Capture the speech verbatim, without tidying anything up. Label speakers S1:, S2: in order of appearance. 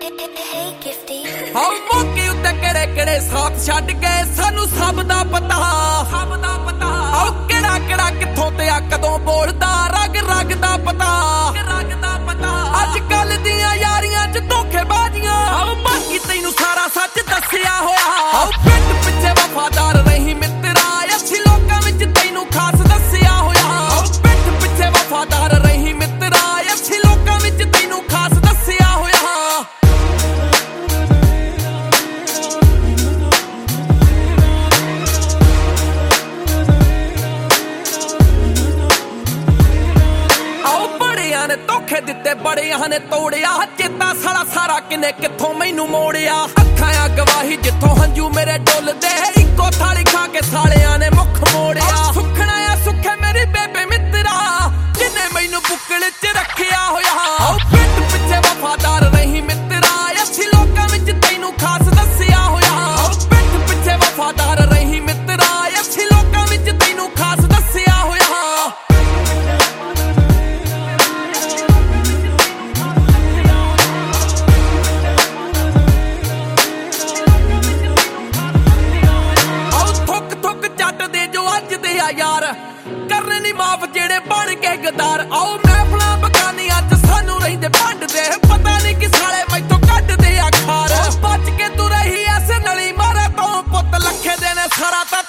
S1: ਹਾਂ ਮੌਕੇ ਉੱਤੇ ਕਿਹੜੇ ਕਿਹੜੇ ਸਾਥ ਛੱਡ ਗਏ ਸਾਨੂੰ ਸਭ ਦਾ ਪਤਾ ਸਭ ਦਾ ਪਤਾ ਆਹ ਕਿਹੜਾ ਕਿਹੜਾ ਕਿੱਥੋਂ ਤੇ ਆ ਕਦੋਂ ਬੋਲਦਾ ਰਗ ਰਗ ਦਾ ਪਤਾ ਰਗ ਦਾ ਪਤਾ ਅੱਜ ਕੱਲ ਦੀਆਂ ਯਾਰੀਆਂ ਚ ਧੋਖੇਬਾਜ਼ੀਆਂ ਆਹ ਬਾਕੀ ਤੈਨੂੰ ਸਾਰਾ ਸੱਚ ਦੱਸਿਆ ਹੋਇਆ ਆਹ ਪਿੱਠ ਪਿੱਛੇ ਵਫਾਦਾਰ ਨਹੀਂ ਮਿੱਤਰਾ ਅੱਛੀ ਲੋਕਾਂ ਵਿੱਚ ਤੈਨੂੰ ਖਾਸ ਦੱਸਿਆ ਹੋਇਆ ਆਹ ਪਿੱਠ ਪਿੱਛੇ ਵਫਾਦਾਰ ਨਹੀਂ ਮਿੱਤਰਾ ਅੱਛੀ ਲੋਕਾਂ ਵਿੱਚ ਤੈਨੂੰ ਖਾਸ ਦੱਸਿਆ ਹੋਇਆ ਨੇ ਧੋਖੇ ਦਿੱਤੇ ਬੜਿਆਂ ਨੇ ਤੋੜਿਆ ਚੇਤਾ ਸਾਲਾ ਸਾਰਾ ਕਿਨੇ ਕਿੱਥੋਂ ਮੈਨੂੰ ਮੋੜਿਆ ਅੱਖਾਂ ਆ ਗਵਾਹੀ ਜਿੱਥੋਂ ਹੰਝੂ ਮੇਰੇ ਡੁੱਲਦੇ ਇੱਕੋ ਥਾਲੀ ਖਾ ਕੇ ਸਾਲਿਆਂ ਨੇ ਮੁੱਖ ਮੋੜਿਆ ਸੁੱਖਣਾ ਆ ਸੁੱਖੇ ਮੇਰੀ ਬੇਬੇ ਮਿੱਤਰਾ ਜਿਨੇ ਮੈਨੂੰ ਬੁੱਕਲ ਚ ਰੱਖਿਆ ਹੋਇਆ ਆਹ ਪਿੱਠ ਪਿੱਛੇ ਵਫਾਦਾਰ ਨਹੀਂ ਮਿੱਤਰਾ ਅੱਛੀ ਲੋਕਾਂ ਵਿੱਚ ਤੈਨੂੰ ਖਾਸ ਦੱਸਿਆ ਹੋਇਆ ਆਹ ਪਿੱਠ ਪਿੱਛੇ ਵਫਾਦਾਰ ਨਹੀਂ ਮਿੱਤਰਾ ਅੱਛੀ ਲੋਕਾਂ ਵਿੱਚ ਤੈਨੂੰ ਖਾਸ ਦੱਸਿਆ ਹੋਇਆ यार करने नी माफ जेड़े बन के गदार आओ महफिलां बगानियां च सानू रहिंदे भंडदे पता नहीं कि साले मैथों कड्डदे आ खार बच के तू रही ऐसे नली मारे तो पुत लखे दे ने सारा